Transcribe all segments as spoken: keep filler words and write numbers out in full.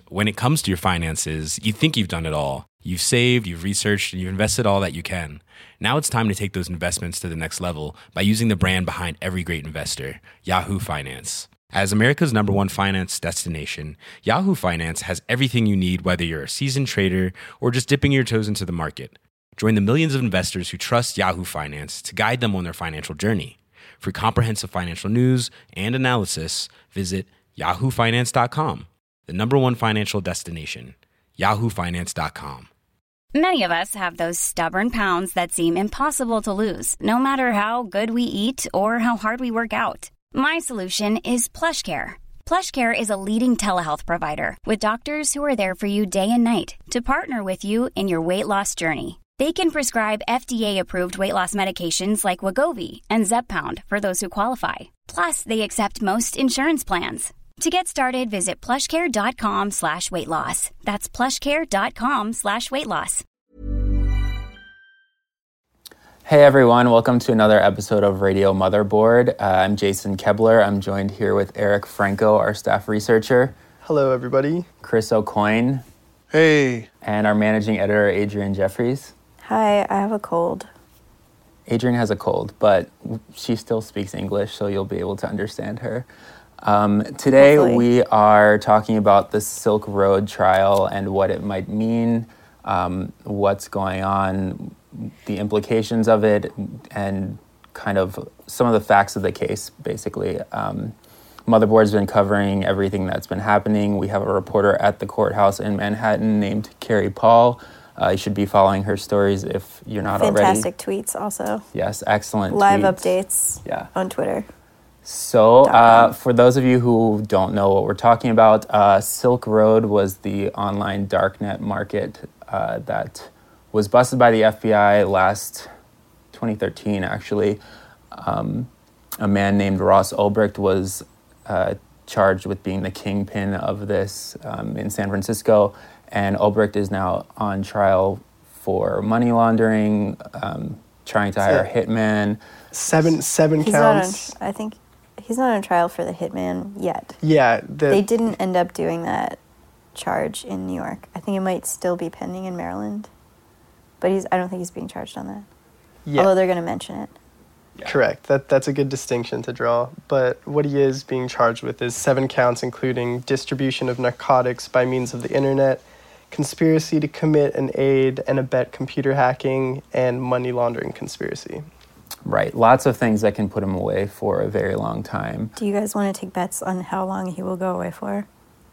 when it comes to your finances, you think you've done it all. You've saved, you've researched, and you've invested all that you can. Now it's time to take those investments to the next level by using the brand behind every great investor, Yahoo Finance. As America's number one finance destination, Yahoo Finance has everything you need, whether you're a seasoned trader or just dipping your toes into the market. Join the millions of investors who trust Yahoo Finance to guide them on their financial journey. For comprehensive financial news and analysis, visit yahoo finance dot com, the number one financial destination, yahoo finance dot com. Many of us have those stubborn pounds that seem impossible to lose, no matter how good we eat or how hard we work out. My solution is PlushCare. PlushCare is a leading telehealth provider with doctors who are there for you day and night to partner with you in your weight loss journey. They can prescribe F D A-approved weight loss medications like Wegovy and Zepbound for those who qualify. Plus, they accept most insurance plans. To get started, visit plushcare.com slash weight loss. That's plushcare.com slash weight loss. Hey everyone, welcome to another episode of Radio Motherboard. Uh, I'm Jason Kebler. I'm joined here with Eric Franco, our staff researcher. Hello everybody. Chris O'Coin. Hey. And our managing editor, Adrian Jeffries. Hi, I have a cold. Adrian has a cold, but she still speaks English, so you'll be able to understand her. Um, today Hopefully. we are talking about the Silk Road trial and what it might mean, um, what's going on, the implications of it, and kind of some of the facts of the case, basically. Um, Motherboard's been covering everything that's been happening. We have a reporter at the courthouse in Manhattan named Carrie Paul. Uh, you should be following her stories if you're not Fantastic already. Fantastic tweets also. Yes, excellent Live tweets. updates yeah. on Twitter. So, uh, for those of you who don't know what we're talking about, uh, Silk Road was the online darknet market uh, that was busted by the F B I last twenty thirteen, actually. Um, a man named Ross Ulbricht was uh, charged with being the kingpin of this um, in San Francisco, and Ulbricht is now on trial for money laundering, um, trying to hire a hitman. Seven, seven he's counts. Not on, I think he's not on trial for the hitman yet. Yeah. The, they didn't end up doing that charge in New York. I think it might still be pending in Maryland. But he's I don't think he's being charged on that. Yeah. Although they're going to mention it. Yeah. Correct. That That's a good distinction to draw. But what he is being charged with is seven counts, including distribution of narcotics by means of the internet, conspiracy to commit and aid and abet computer hacking, and money laundering conspiracy. Right. Lots of things that can put him away for a very long time. Do you guys want to take bets on how long he will go away for?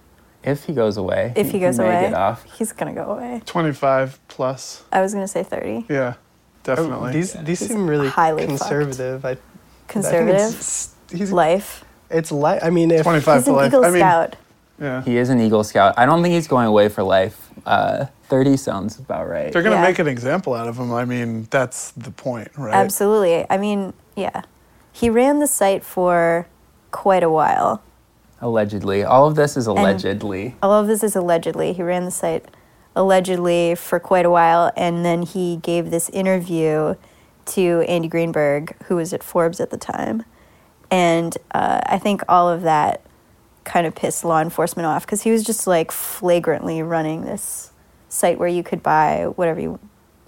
If he goes away. If he goes he may away, get off. he's going to go away. twenty-five plus. I was going to say thirty. Yeah, definitely. Oh, these these He's seem really highly conservative. I, conservative? I think it's, he's, Life? It's life. I mean, if... twenty-five he's to an life. Eagle I mean, Scout. Yeah. He is an Eagle Scout. I don't think he's going away for life. Uh, thirty sounds about right. They're going to Yeah. make an example out of him. I mean, that's the point, right? Absolutely. I mean, yeah. He ran the site for quite a while. Allegedly. All of this is allegedly. And all of this is allegedly. He ran the site allegedly for quite a while, and then he gave this interview to Andy Greenberg, who was at Forbes at the time. And uh, I think all of that kind of pissed law enforcement off, because he was just like flagrantly running this site where you could buy whatever you,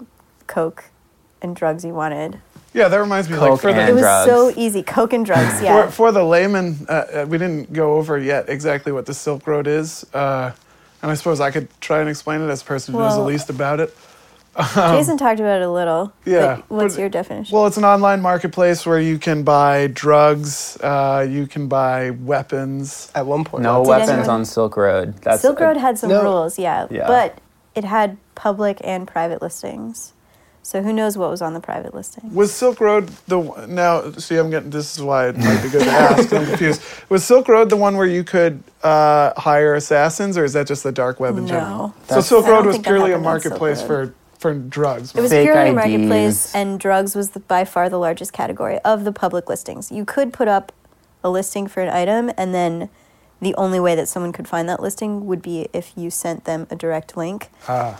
coke and drugs you wanted. Yeah, that reminds me. Coke like for the, and It was drugs. so easy. Coke and drugs, yeah. for, for the layman, uh, uh, we didn't go over yet exactly what the Silk Road is. Uh, and I suppose I could try and explain it as a person who knows the Well, least about it. Jason talked about it a little. Yeah. But what's but- your definition? Well, it's an online marketplace where you can buy drugs, uh, you can buy weapons. At one point. No Did weapons anyone- on Silk Road. That's Silk Road a, had some No. rules, yeah, Yeah. but it had public and private listings. So who knows what was on the private listing? Was Silk Road the one- now? See, I'm getting. This is why it might be good to ask. I'm confused. Was Silk Road the one where you could uh, hire assassins, or is that just the dark web in No. general? So That's- Silk I don't Road was think that purely a happened on Silk marketplace Road. for for drugs. It was Fake purely a I Ds. marketplace, and drugs was the, by far the largest category of the public listings. You could put up a listing for an item, and then the only way that someone could find that listing would be if you sent them a direct link. Ah.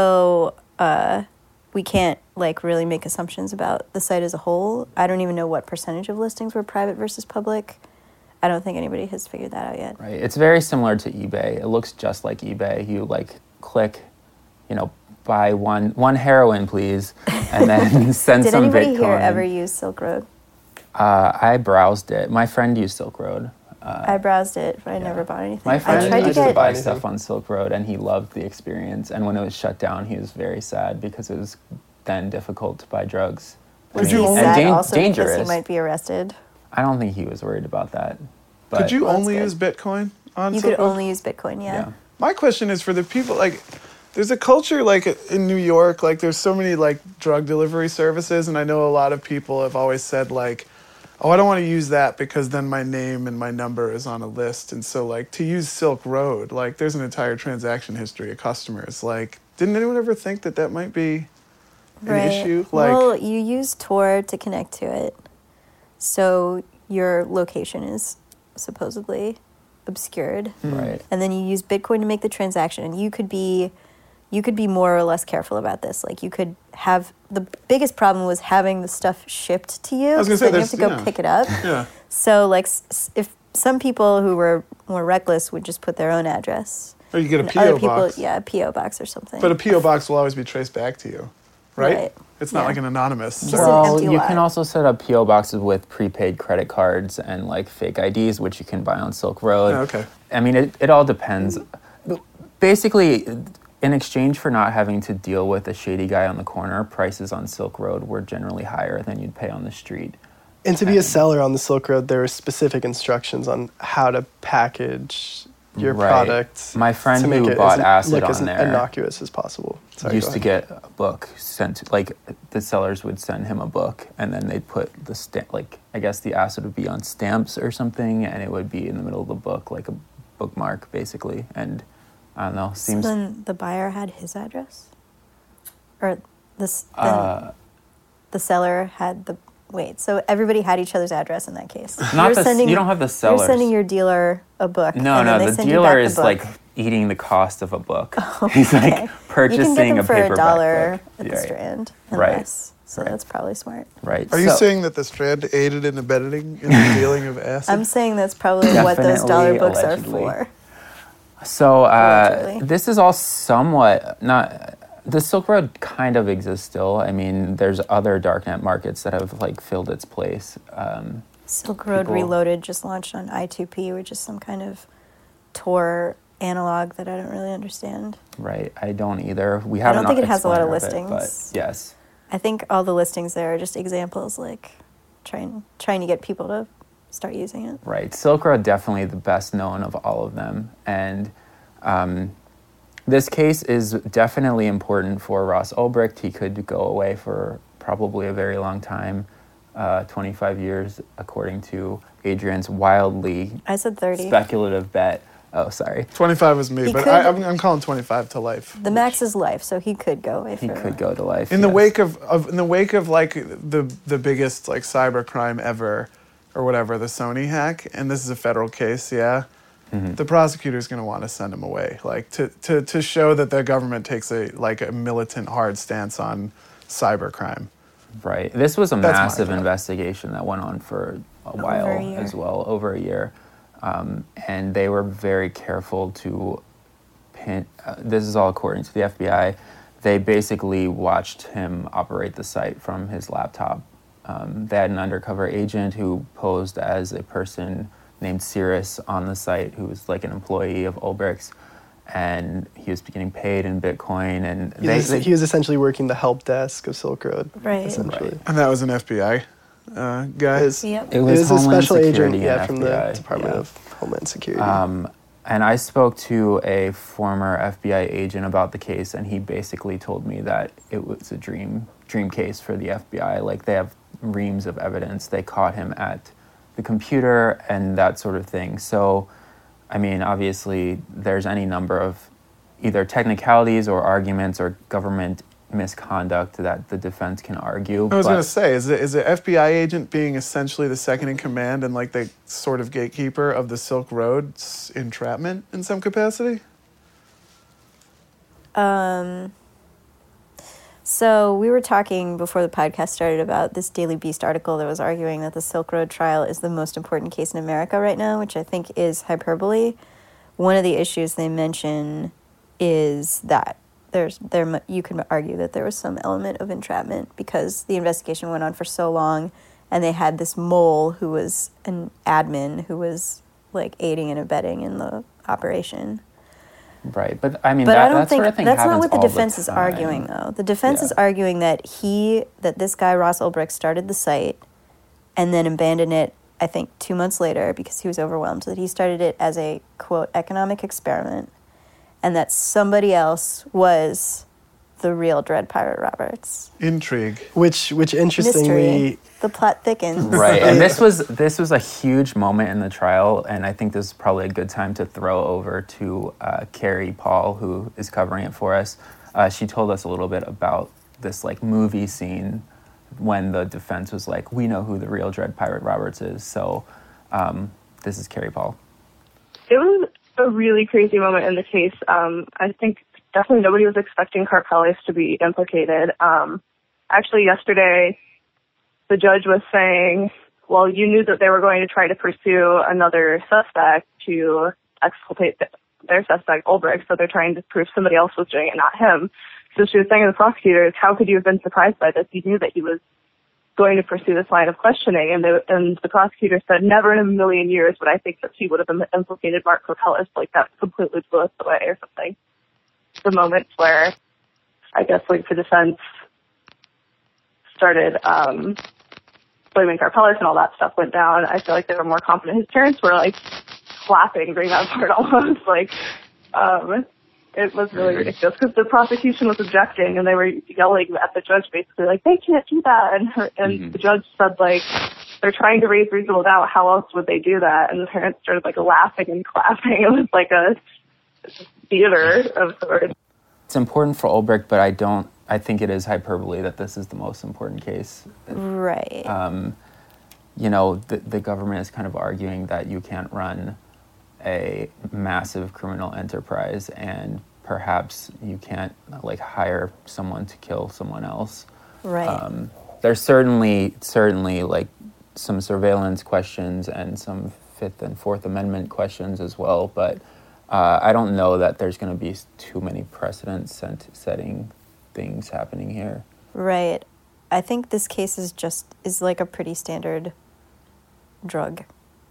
So uh, we can't like really make assumptions about the site as a whole. I don't even know what percentage of listings were private versus public. I don't think anybody has figured that out yet. Right. It's very similar to eBay. It looks just like eBay. You like click, you know, buy one one heroin, please, and then send Did some anybody Bitcoin. here ever use Silk Road? Uh, I browsed it. My friend used Silk Road. Uh, I browsed it, but I yeah. never bought anything. My friend I tried to used to get. buy anything. stuff on Silk Road, and he loved the experience. And when it was shut down, he was very sad because it was then difficult to buy drugs. Was Could he you only- sad and dan- also dangerous. because he might be arrested? I don't think he was worried about that. But, Could you Well, that's only good. use Bitcoin on You Silk could Road? only use Bitcoin, yeah. Yeah. My question is for the people, like, there's a culture, like, in New York, like, there's so many, like, drug delivery services, and I know a lot of people have always said, like, oh, I don't want to use that because then my name and my number is on a list. And so, like, to use Silk Road, like, there's an entire transaction history of customers. Like, didn't anyone ever think that that might be an issue? Like, well, you use Tor to connect to it, so your location is supposedly obscured, Right. and then you use Bitcoin to make the transaction. And you could be, you could be more or less careful about this. Like you could have the biggest problem was having the stuff shipped to you. I was gonna 'cause say, then you have to go there's- yeah. pick it up. yeah. So like, s- s- if some people who were more reckless would just put their own address. Or you get a And P O other people, box. yeah, a P O box or something. But a P O box will always be traced back to you, right? Right. It's not Yeah. like an anonymous. Just service. an Well, empty you lot. can also set up P O boxes with prepaid credit cards and like fake I Ds, which you can buy on Silk Road. Oh, okay. I mean, it, it all depends. Basically, in exchange for not having to deal with a shady guy on the corner, prices on Silk Road were generally higher than you'd pay on the street. And to be a seller on the Silk Road, there are specific instructions on how to package your Right. product. My friend to make who it bought as, acid look on as there innocuous as possible. Sorry, used go to ahead. get a book sent, like the sellers would send him a book, and then they'd put the stamp, like I guess the acid would be on stamps or something, and it would be in the middle of the book, like a bookmark, basically. And I don't know, So seems then the buyer had his address, or this then uh, the seller had the wait. So everybody had each other's address in that case. Not You're the s- sending, you don't have the sellers. You're sending your dealer a book. no, and no. then they The send you dealer back is the book. like eating the cost of a book. He's like Okay. purchasing you can get them a for paperback a dollar book. at the Right. Strand and Right. less. So Right. that's probably smart. Right. Are you So- saying that the Strand aided and abetting in the dealing of acid? I'm saying that's probably what those dollar Definitely, books allegedly. are for. So uh, Allegedly. this is all somewhat not. The Silk Road kind of exists still. I mean, there's other darknet markets that have like filled its place. Um, Silk Road People- Reloaded just launched on I two P, which is some kind of Tor analog that I don't really understand. right. I don't either. We I haven't. don't think it has a lot of explained it, listings. but yes. I think all the listings there are just examples, like trying trying to get people to start using it. Right. Silk Road definitely the best known of all of them. And um, this case is definitely important for Ross Ulbricht. He could go away for probably a very long time, uh, twenty-five years, according to Adrian's wildly I said thirty. speculative bet. Oh, sorry. twenty-five was me, He but could- I, I'm, I'm calling twenty-five to life. the max is life, so he could go away He for could go to life. In the yes. wake of, of in the wake of like the the biggest like cyber crime ever, or whatever, the Sony hack, and this is a federal case, yeah. Mm-hmm. The prosecutor's going to want to send him away, like to, to, to show that the government takes a like a militant hard stance on cyber crime. Right. This was a That's my massive thought. investigation that went on for a Over while a year. as well, over a year. Um, and they were very careful to pin, uh, this is all according to the F B I, they basically watched him operate the site from his laptop. Um, they had an undercover agent who posed as a person named Cirrus on the site who was like an employee of Ulbricht's, and he was getting paid in Bitcoin. And He they, was, they- he was essentially working the help desk of Silk Road. Right. Essentially. Right. And that was an F B I uh, guy. His- Yep. It It was was a Homeland special Security agent, yeah, and from F B I, the Department yeah. of Homeland Security. Um, and I spoke to a former F B I agent about the case, and he basically told me that it was a dream dream case for the F B I. Like, they have reams of evidence. They caught him at the computer and that sort of thing. So, I mean, obviously, there's any number of either technicalities or arguments or government misconduct that the defense can argue. I was but- going to say, is the, is the F B I agent being essentially the second in command and like the sort of gatekeeper of the Silk Road's entrapment in some capacity? Um, So we were talking before the podcast started about this Daily Beast article that was arguing that the Silk Road trial is the most important case in America right now, which I think is hyperbole. One of the issues they mention is that there's there you can argue that there was some element of entrapment because the investigation went on for so long, and they had this mole who was an admin who was like aiding and abetting in the operation. Right, but I mean, but that, I don't that think sort of thing that's not what the happens all defense is time. arguing, though. The defense Yeah. is arguing that he, that this guy Ross Ulbricht started the site, and then abandoned it. I think two months later because he was overwhelmed. That he started it as a quote economic experiment, and that somebody else was the real Dread Pirate Roberts. Intrigue. Which, which interestingly, Mystery. The plot thickens. Right, and this was this was a huge moment in the trial, and I think this is probably a good time to throw over to uh, Carrie Paul, who is covering it for us. Uh, she told us a little bit about this like movie scene when the defense was like, "We know who the real Dread Pirate Roberts is." So, um, this is Carrie Paul. It was a really crazy moment in the case. Um, I think definitely nobody was expecting Karpeles to be implicated. Um, actually, yesterday, the judge was saying, well, you knew that they were going to try to pursue another suspect to exculpate their suspect, Ulbricht, so they're trying to prove somebody else was doing it, not him. So she was saying to the prosecutors, how could you have been surprised by this? You knew that he was going to pursue this line of questioning. And, they, and the prosecutor said, never in a million years would I think that he would have implicated Mark Karpeles. Like, that completely blew us away or something. The moments where, I guess, like, the defense started um, blaming Karpeles and all that stuff went down, I feel like they were more confident. His parents were, like, clapping during that part almost. Like, um, it was really ridiculous because the prosecution was objecting and they were yelling at the judge basically, like, they can't do that. And, her, and mm-hmm. the judge said, like, they're trying to raise reasonable doubt. How else would they do that? And the parents started, like, laughing and clapping. It was like a theater of sorts. It's important for Ulbricht, but I don't, I think it is hyperbole that this is the most important case. Right. Um, you know, the, the government is kind of arguing that you can't run a massive criminal enterprise and perhaps you can't, like, hire someone to kill someone else. Right. Um, there's certainly, certainly, like, some surveillance questions and some Fifth and Fourth Amendment questions as well, but uh, I don't know that there's going to be too many precedent-setting things happening here. Right. I think this case is just, is like a pretty standard drug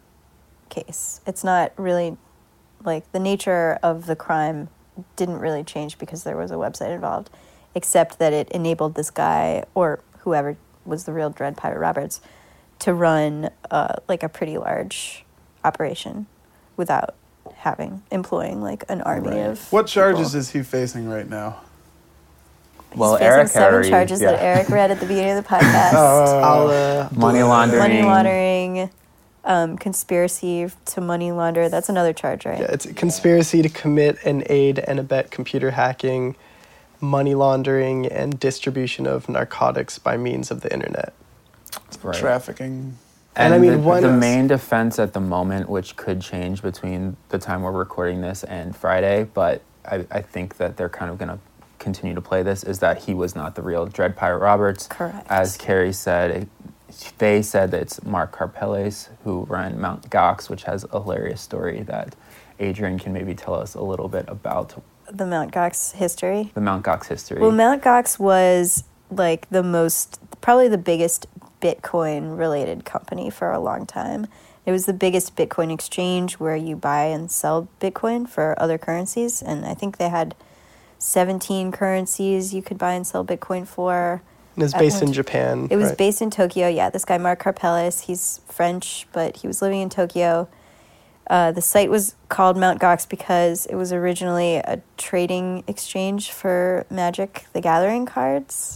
case. It's not really, like, the nature of the crime didn't really change because there was a website involved, except that it enabled this guy, or whoever was the real Dread Pirate Roberts, to run, uh, like, a pretty large operation without having, employing, like, an army Right. of What charges people. is he facing right now? He's Well, facing Eric seven already- charges yeah. that Eric read at the beginning of the podcast. I'll, uh, Money laundering. Money laundering, um, conspiracy to money launder. That's another charge, right? yeah, it's a conspiracy to commit and aid and abet computer hacking, money laundering, and distribution of narcotics by means of the internet. Right. Trafficking. And And, I mean, the, one- the main defense at the moment, which could change between the time we're recording this and Friday, but I, I think that they're kind of going to continue to play this, is that he was not the real Dread Pirate Roberts. Correct. As Carrie said, it, they said that it's Mark Karpeles who ran Mount Gox, which has a hilarious story that Adrian can maybe tell us a little bit about. The Mount Gox history. The Mount Gox history. Well, Mount Gox was like the most, probably the biggest Bitcoin-related company for a long time. It was the biggest Bitcoin exchange where you buy and sell Bitcoin for other currencies, and I think they had seventeen currencies you could buy and sell Bitcoin for. And it's At based one in t- Japan. It was right? based in Tokyo, yeah. This guy, Mark Karpeles, he's French, but he was living in Tokyo. Uh, the site was called Mount Gox because it was originally a trading exchange for Magic the Gathering cards.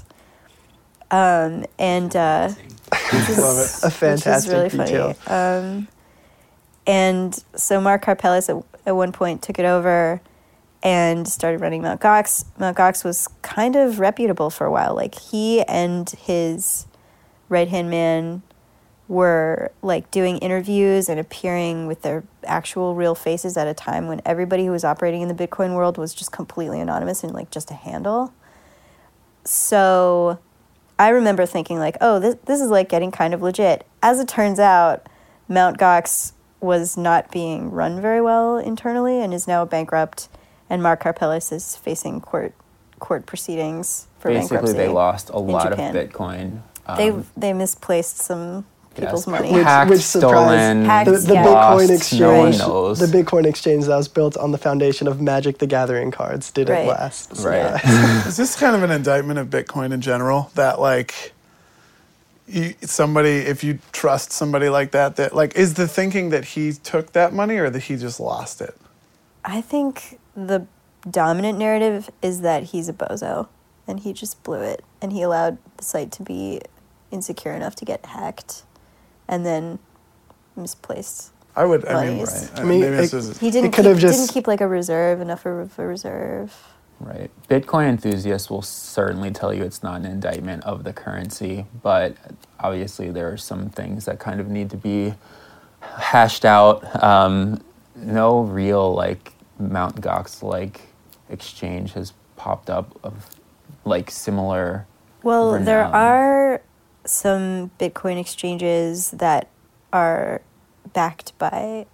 Um, and uh, which is, Love it. A fantastic which is really detail. funny. Um, and so Mark Karpeles at, at one point took it over and started running Mount Gox. Mount Gox was kind of reputable for a while. Like, he and his right-hand man were, like, doing interviews and appearing with their actual real faces at a time when everybody who was operating in the Bitcoin world was just completely anonymous and, like, just a handle. so I remember thinking like, oh, this this is like getting kind of legit. As it turns out, Mt. Gox was not being run very well internally and is now bankrupt, and Mark Karpeles is facing court court proceedings for Basically, bankruptcy. they lost a lot of Japan. Bitcoin. Um, They they misplaced some people's yes. money. Which- Hacked, which surprise. stolen, Hacked, The, the yeah. Bitcoin lost, exchange, no one knows. the Bitcoin exchange that was built on the foundation of Magic the Gathering cards didn't Right. last. Right. Is this kind of an indictment of Bitcoin in general? That like, you, somebody, if you trust somebody like that, that like, is the thinking that he took that money or that he just lost it? I think the dominant narrative is that he's a bozo and he just blew it and he allowed the site to be insecure enough to get hacked and then misplaced. I would. I mean, Monies. right. I mean, maybe this it- is. He didn't could keep, have just- didn't keep like a reserve, enough of a reserve. Right. Bitcoin enthusiasts will certainly tell you it's not an indictment of the currency, but obviously there are some things that kind of need to be hashed out. Um, no real like Mount. Gox like exchange has popped up of like similar. Well, there renown. are some Bitcoin exchanges that are backed by.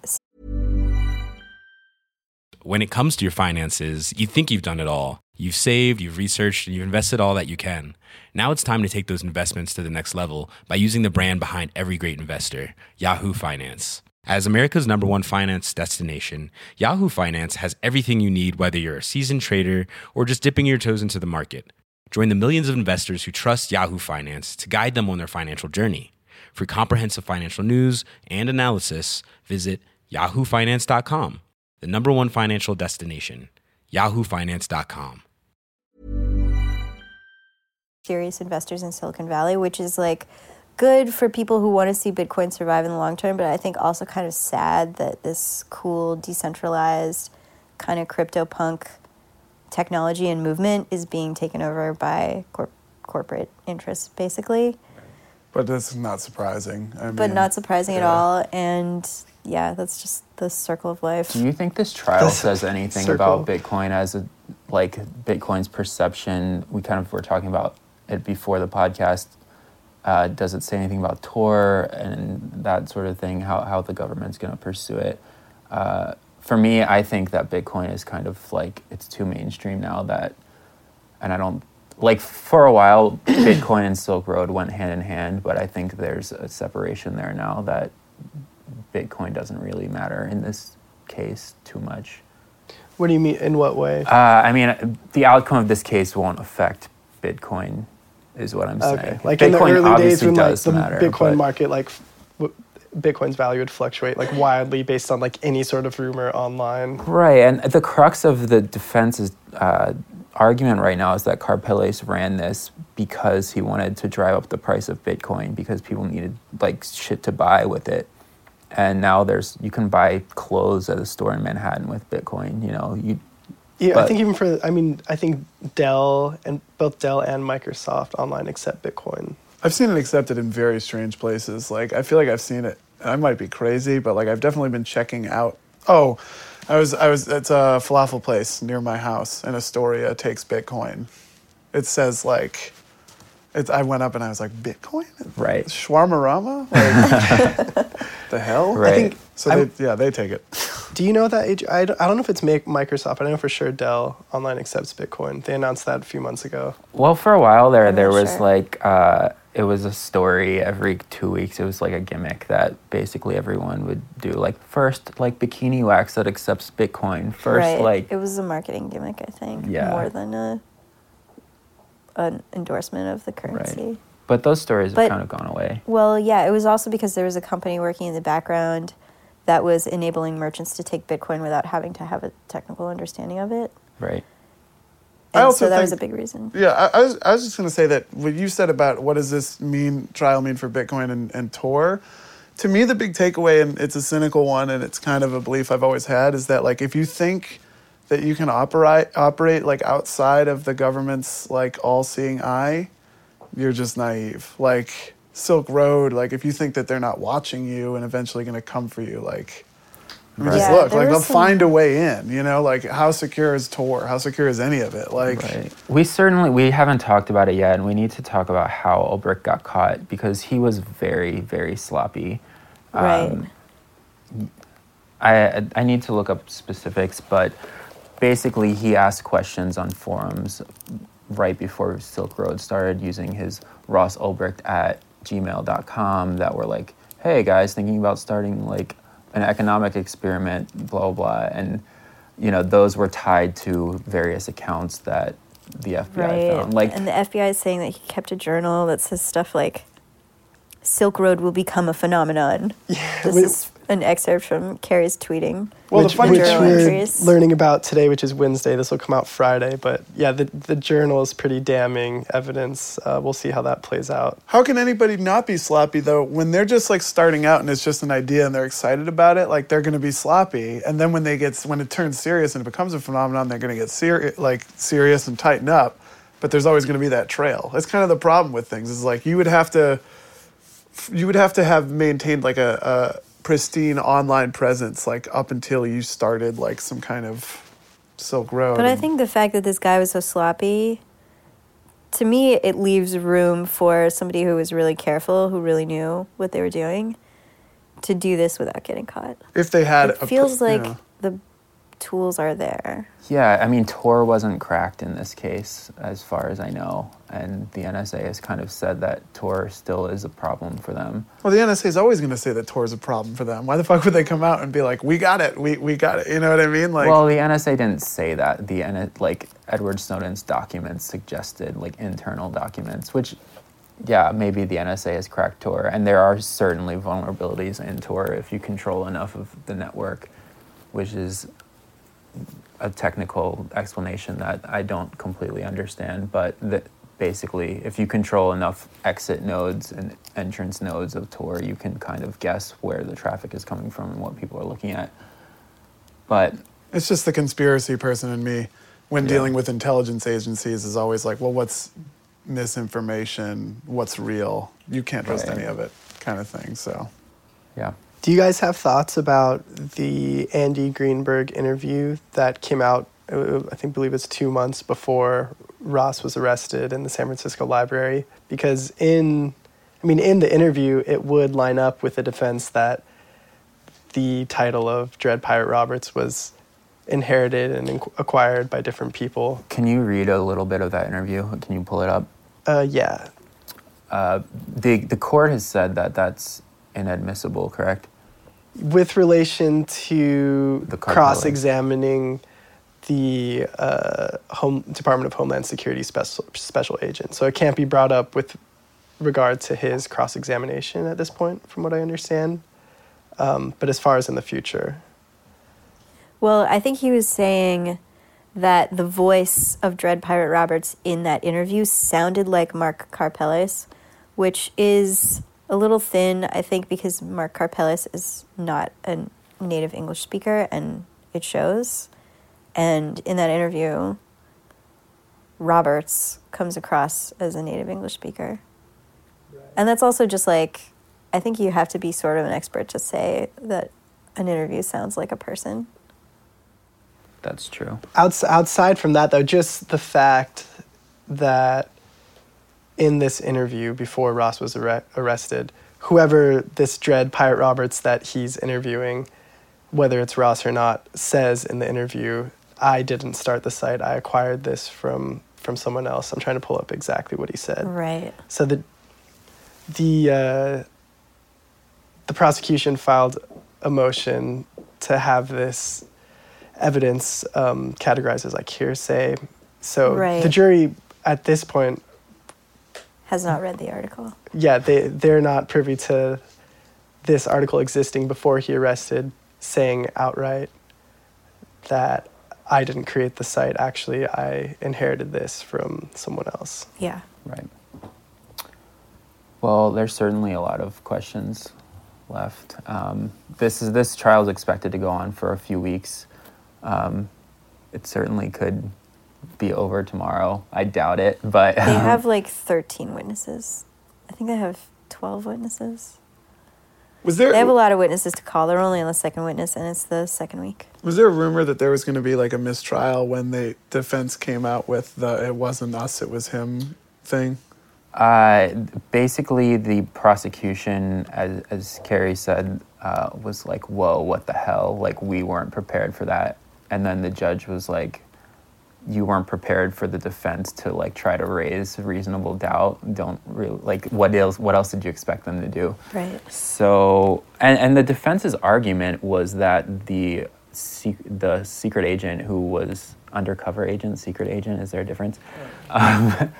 When it comes to your finances, you think you've done it all. You've saved, you've researched, and you've invested all that you can. Now it's time to take those investments to the next level by using the brand behind every great investor, Yahoo Finance. As America's number one finance destination, Yahoo Finance has everything you need, whether you're a seasoned trader or just dipping your toes into the market. Join the millions of investors who trust Yahoo Finance to guide them on their financial journey. For comprehensive financial news and analysis, visit yahoo finance dot com. The number one financial destination, yahoo finance dot com. Serious investors in Silicon Valley, which is like good for people who want to see Bitcoin survive in the long term, but I think also kind of sad that this cool, decentralized kind of crypto punk technology and movement is being taken over by corp- corporate interests, basically. But that's not surprising. I But mean, not surprising at yeah. all. And yeah, that's just the circle of life. Do you think this trial This says anything circle. about Bitcoin as a like Bitcoin's perception? We kind of were talking about it before the podcast. Uh, does it say anything about Tor and that sort of thing? How how the government's going to pursue it? Uh, for me, I think that Bitcoin is kind of like it's too mainstream now that, and I don't like for a while Bitcoin and Silk Road went hand in hand, but I think there's a separation there now that Bitcoin doesn't really matter in this case too much. What do you mean? In what way? Uh, I mean, the outcome of this case won't affect Bitcoin, is what I'm Okay, saying. like Bitcoin in the early days obviously when like does the matter, Bitcoin but- market, like f- w- Bitcoin's value would fluctuate like wildly based on like any sort of rumor online. Right, and the crux of the defense's uh, argument right now is that Karpeles ran this because he wanted to drive up the price of Bitcoin because people needed like shit to buy with it. And now there's you can buy clothes at a store in Manhattan with Bitcoin. You know, you Yeah, I But- think even for I mean I think Dell and both Dell and Microsoft online accept Bitcoin. I've seen it accepted in very strange places. Like, I feel like I've seen it. I might be crazy, but like I've definitely been checking out. Oh, I was I was it's a falafel place near my house in Astoria takes Bitcoin. It says like, it's. I went up and I was like, Bitcoin, Right. Shawarma-rama, like the hell, Right. I think So I'm- they, yeah, they take it. Do you know that? H- I don't, I don't know if it's make Microsoft. I know for sure Dell online accepts Bitcoin. They announced that a few months ago. Well, for a while there, I'm there not was sure. like uh, it was a story every two weeks. It was like a gimmick that basically everyone would do. Like first, like bikini wax that accepts Bitcoin. First, right. like it was a marketing gimmick, I think, Yeah. more than a an endorsement of the currency. but those stories But- have kind of gone away. Well, yeah, it was also because there was a company working in the background that was enabling merchants to take Bitcoin without having to have a technical understanding of it. Right. I And also so that was a think- big reason. Yeah, I, I was I was just going to say that what you said about what does this mean trial mean for Bitcoin and, and Tor, to me the big takeaway, and it's a cynical one, and it's kind of a belief I've always had, is that like if you think that you can operate operate like outside of the government's like all-seeing eye, you're just naive. Like Silk Road, like if you think that they're not watching you and eventually going to come for you, like I mean, just Yeah, look, there like was they'll some- find a way in, you know, like how secure is Tor? How secure is any of it? Like, Right. We certainly, we haven't talked about it yet, and we need to talk about how Ulbricht got caught because he was very, very sloppy. Right. Um, I, I need to look up specifics, but basically he asked questions on forums right before Silk Road started using his Ross Ulbricht at gmail dot com that were like, hey guys, thinking about starting like an economic experiment, blah, blah, and you know, those were tied to various accounts that the F B I Right. found. Like, and the F B I is saying that he kept a journal that says stuff like, Silk Road will become a phenomenon. This we- is an excerpt from Carrie's tweeting. Well, the which, funny which journal we're entries. learning about today, which is Wednesday. This will come out Friday. But yeah, the, the journal is pretty damning evidence. Uh, we'll see how that plays out. how can anybody not be sloppy though when they're just like starting out and it's just an idea and they're excited about it? Like they're going to be sloppy, and then when they get when it turns serious and it becomes a phenomenon, they're going to get serious, like serious and tighten up. But there's always going to be that trail. That's kind of the problem with things. Is like you would have to, you would have to have maintained like a, a pristine online presence like up until you started like some kind of Silk Road. But I And- think the fact that this guy was so sloppy, to me, it leaves room for somebody who was really careful, who really knew what they were doing, to do this without getting caught. if they had, It a, feels you like know, the tools are there. yeah, I mean, Tor wasn't cracked in this case, as far as I know, and the N S A has kind of said that Tor still is a problem for them. well, the N S A is always going to say that Tor is a problem for them. Why the fuck would they come out and be like, "We got it, we we got it"? You know what I mean? Like, Well, the N S A didn't say that. The N- like Edward Snowden's documents suggested like internal documents, which, yeah, maybe the N S A has cracked Tor, and there are certainly vulnerabilities in Tor if you control enough of the network, which is a technical explanation that I don't completely understand, but that basically, if you control enough exit nodes and entrance nodes of Tor, you can kind of guess where the traffic is coming from and what people are looking at. But it's just the conspiracy person in me when Yeah. dealing with intelligence agencies is always like, well, what's misinformation? What's real? You can't trust Right. any of it, kind of thing. So, yeah. Do you guys have thoughts about the Andy Greenberg interview that came out, uh, I think, believe it's two months before Ross was arrested in the San Francisco library? Because in, I mean, in the interview, it would line up with the defense that the title of Dread Pirate Roberts was inherited and inc- acquired by different people. Can you read a little bit of that interview? Can you pull it up? Uh, yeah. Uh, the the court has said that that's inadmissible, correct? With relation to The cartelling. cross-examining the uh, Home Department of Homeland Security special special agent, so it can't be brought up with regard to his cross-examination at this point, from what I understand. Um, but as far as in the future, Well, I think he was saying that the voice of Dread Pirate Roberts in that interview sounded like Mark Karpeles, which is a little thin, I think, because Mark Karpeles is not a native English speaker, and it shows. And in that interview, Roberts comes across as a native English speaker. And that's also just like, I think you have to be sort of an expert to say that an interview sounds like a person. That's true. Outs- outside from that, though, just the fact that in this interview before Ross was arre- arrested, whoever this Dread Pirate Roberts that he's interviewing, whether it's Ross or not, says in the interview, I didn't start the site, I acquired this from, from someone else. I'm trying to pull up exactly what he said. Right. So the the uh, the prosecution filed a motion to have this evidence um, categorized as like hearsay. So Right. the jury at this point, Has not read the article. yeah, they they're not privy to this article existing before he arrested, saying outright that I didn't create the site. Actually, I inherited this from someone else. Yeah. Right. Well, there's certainly a lot of questions left. Um, this is this trial is expected to go on for a few weeks. Um, it certainly could be over tomorrow. I doubt it, but They have like thirteen witnesses. I think they have twelve witnesses. Was there They have a lot of witnesses to call. They're only on the second witness, and it's the second week. was there a rumor that there was going to be like a mistrial when the defense came out with the "it wasn't us, it was him" thing? Uh, basically, the prosecution, as, as Carrie said, uh, was like, whoa, what the hell? Like, we weren't prepared for that. And then the judge was like, you weren't prepared for the defense to, like, try to raise reasonable doubt. Don't really, like, what else, what else did you expect them to do? Right. So, and, and the defense's argument was that the, sec- the secret agent who was undercover agent, secret agent, is there a difference? Um,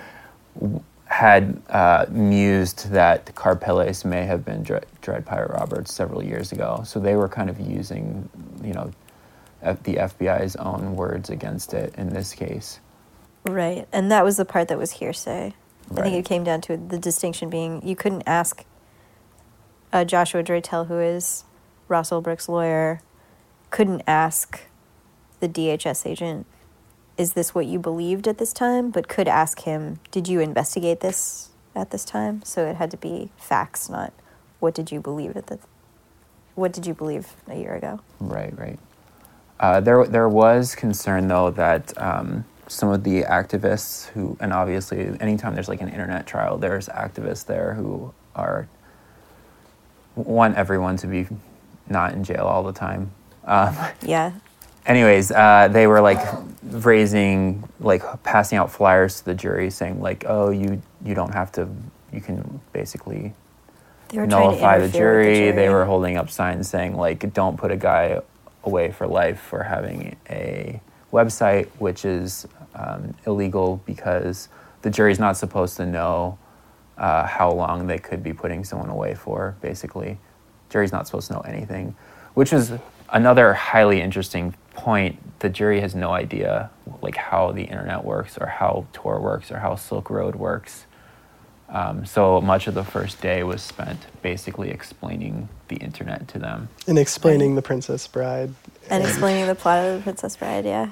had uh, mused that Karpeles may have been Dre- Dread Pirate Roberts several years ago. So they were kind of using, you know, F- the F B I's own words against it in this case. Right. And that was the part that was hearsay. I Right. think it came down to the distinction being you couldn't ask uh, Joshua Draytell, who is Ross Ulbricht's lawyer, couldn't ask the D H S agent, is this what you believed at this time? But could ask him, did you investigate this at this time? So it had to be facts, not what did you believe at the, what did you believe a year ago? Right, right. Uh, there, there was concern though that um, some of the activists who, and obviously anytime there's like an internet trial, there's activists there who are want everyone to be not in jail all the time. Um, Yeah. Anyways, uh, they were like raising, like passing out flyers to the jury saying like, oh, you you don't have to, you can basically They were trying to nullify the interfere with jury. the jury. They were holding up signs saying like, don't put a guy away for life for having a website, which is um, illegal because the jury's not supposed to know uh, how long they could be putting someone away for, basically. Jury's not supposed to know anything, which is another highly interesting point. The jury has no idea like how the internet works or how Tor works or how Silk Road works. Um, so much of the first day was spent basically explaining the internet to them. And explaining The Princess Bride. And explaining the plot of The Princess Bride, yeah.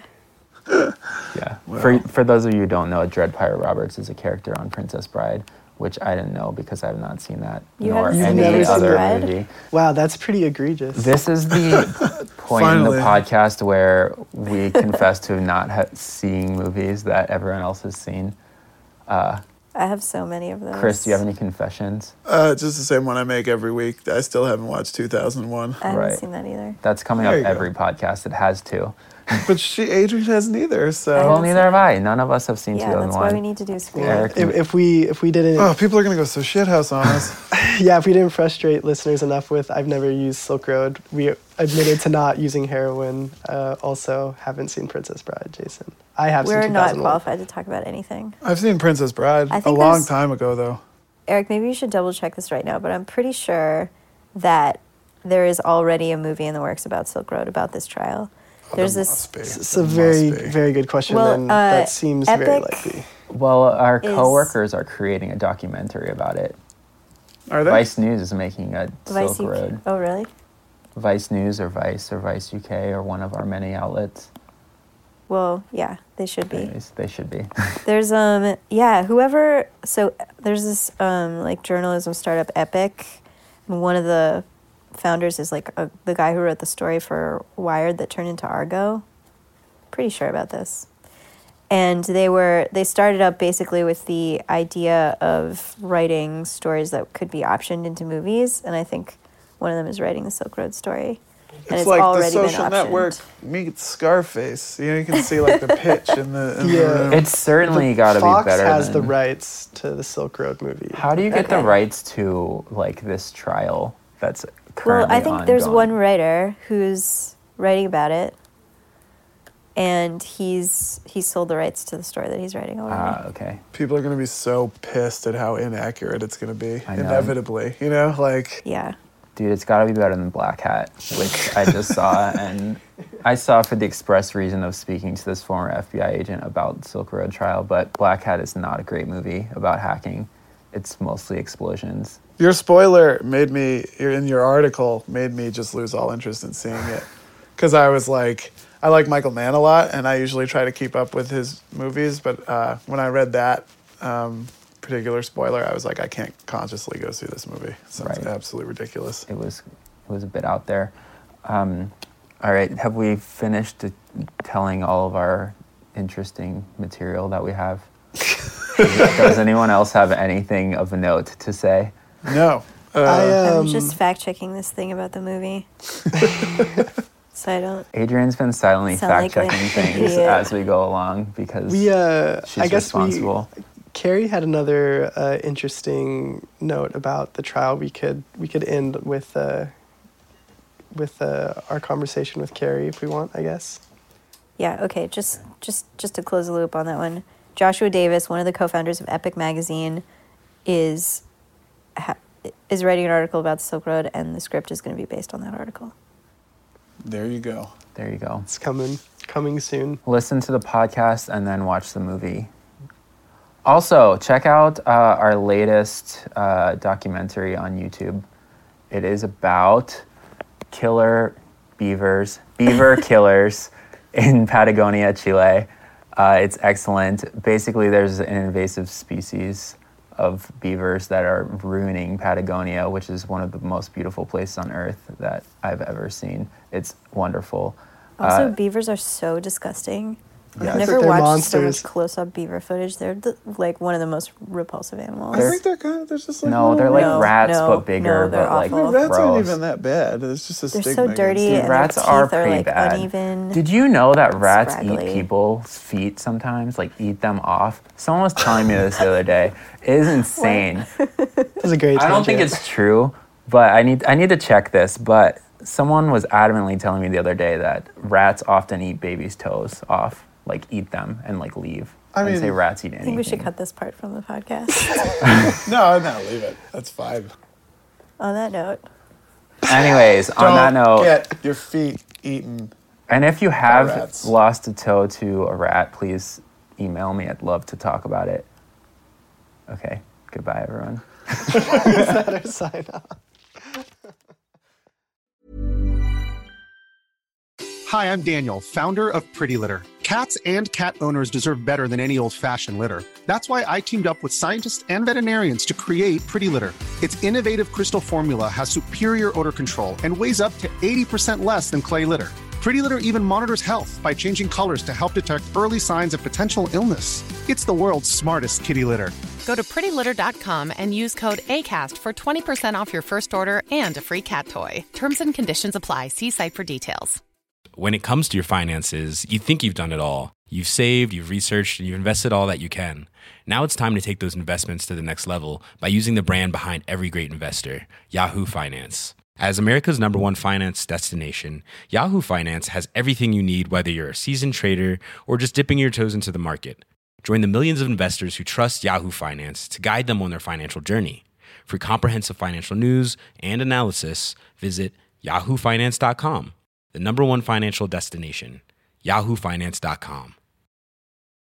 Yeah. For for those of you who don't know, Dread Pirate Roberts is a character on Princess Bride, which I didn't know because I have not seen that, You nor haven't seen any Princess other Bride? movie. Wow, that's pretty egregious. This is the point in Finally. the podcast where we confess to not ha- seeing movies that everyone else has seen. Uh, I have so many of those. Chris, do you have any confessions? Uh, just the same one I make every week. I still haven't watched two thousand one. I haven't Right. seen that either. That's coming There up you go. every podcast. It has to. But she, Adrian hasn't either, I so... Well, haven't neither seen have I. None of us have seen Yeah, two thousand one. that's why we need to do screen. Eric, if, if we if we didn't Oh, people are going to go so shithouse on us. yeah if we didn't frustrate listeners enough with I've never used Silk Road, we admitted to not using heroin. Uh, also haven't seen Princess Bride. Jason, I have We're seen not two thousand one. qualified to talk about anything. I've seen Princess Bride I a think long there's- time ago, though. Eric, maybe you should double check this right now, but I'm pretty sure that there is already a movie in the works about Silk Road, about this trial. There's There this. must be. It's a There very must be. very good question, Well, and uh, that seems very Epic- likely. well, our is- coworkers are creating a documentary about it. Are they? Vice News is making a Vice Silk U K. Road. Oh, really? Vice News or Vice or Vice U K or one of our many outlets. Well, yeah, they should be. Anyways, they should be. There's um yeah, whoever so there's this um like journalism startup Epic, and one of the founders is like a, the guy who wrote the story for Wired that turned into Argo. Pretty sure about this. And they were they started up basically with the idea of writing stories that could be optioned into movies, and I think one of them is writing the Silk Road story. And It's it's like the already been social optioned. network meets Scarface. You know, you can see like the pitch in the, in the Yeah. room. It's certainly got to be Fox better has than... the rights to the Silk Road movie. How do you get the Okay. rights to like this trial that's Well, currently I think there's ongoing? one writer who's writing about it, and he's he's sold the rights to the story that he's writing already. Ah, okay. People are going to be so pissed at how inaccurate it's going to be, I know. inevitably. You know, like... yeah. Dude, it's got to be better than Black Hat, which I just saw, and I saw for the express reason of speaking to this former F B I agent about Silk Road trial, but Black Hat is not a great movie about hacking. It's mostly explosions. Your spoiler made me, in your article, made me just lose all interest in seeing it. Because I was like, I like Michael Mann a lot, and I usually try to keep up with his movies, but uh, when I read that, um, particular spoiler, I was like, I can't consciously go see this movie. So Right. it's absolutely ridiculous. It was it was a bit out there. Um, all right, have we finished t- telling all of our interesting material that we have? Does anyone else have anything of note to say? No. Uh, I, um, I'm just fact checking this thing about the movie. So I don't. Adrian's been silently Sound like fact checking an things idiot. as we go along because we, uh, she's I guess responsible. we, Carrie had another uh, interesting note about the trial. We could we could end with uh, with uh, our conversation with Carrie if we want, I guess. Yeah. Okay. Just just just to close the loop on that one, Joshua Davis, one of the co-founders of Epic Magazine, is ha- is writing an article about the Silk Road, and the script is going to be based on that article. There you go. There you go. It's coming coming soon. Listen to the podcast and then watch the movie. Also, check out uh, our latest uh, documentary on YouTube. It is about killer beavers, beaver killers in Patagonia, Chile. Uh, it's excellent. Basically, there's an invasive species of beavers that are ruining Patagonia, which is one of the most beautiful places on earth that I've ever seen. It's wonderful. Also, Uh, beavers are so disgusting. Yeah, I've it's never like they're watched monsters. so much close-up beaver footage. They're the, like one of the most repulsive animals. I think they're kind of, they're just like, no, little they're like No, rats, no, but bigger, no, they're but like awful. rats aren't gross. even that bad. It's just a They're stigma. so dirty, against and them. Rats their are teeth are pretty like bad. uneven. Did you know that rats scraggly. eat people's feet sometimes? Like eat them off? Someone was telling me this the other day. It is insane. That's a great I don't think tangent. it's true, but I need I need to check this. But someone was adamantly telling me the other day that rats often eat babies' toes off, like eat them and like leave. I and mean, say rats eat anything. I think we should cut this part from the podcast. No, no, leave it. That's fine. On that note, Anyways, on that Don't note, get your feet eaten. and if you have rats. lost a toe to a rat, please email me. I'd love to talk about it. Okay, goodbye, everyone. Better sign off. Hi, I'm Daniel, founder of Pretty Litter. Cats and cat owners deserve better than any old-fashioned litter. That's why I teamed up with scientists and veterinarians to create Pretty Litter. Its innovative crystal formula has superior odor control and weighs up to eighty percent less than clay litter. Pretty Litter even monitors health by changing colors to help detect early signs of potential illness. It's the world's smartest kitty litter. Go to pretty litter dot com and use code ACAST for twenty percent off your first order and a free cat toy. Terms and conditions apply. See site for details. When it comes to your finances, you think you've done it all. You've saved, you've researched, and you've invested all that you can. Now it's time to take those investments to the next level by using the brand behind every great investor, Yahoo Finance. As America's number one finance destination, Yahoo Finance has everything you need, whether you're a seasoned trader or just dipping your toes into the market. Join the millions of investors who trust Yahoo Finance to guide them on their financial journey. For comprehensive financial news and analysis, visit yahoo finance dot com. The number one financial destination, yahoo finance dot com.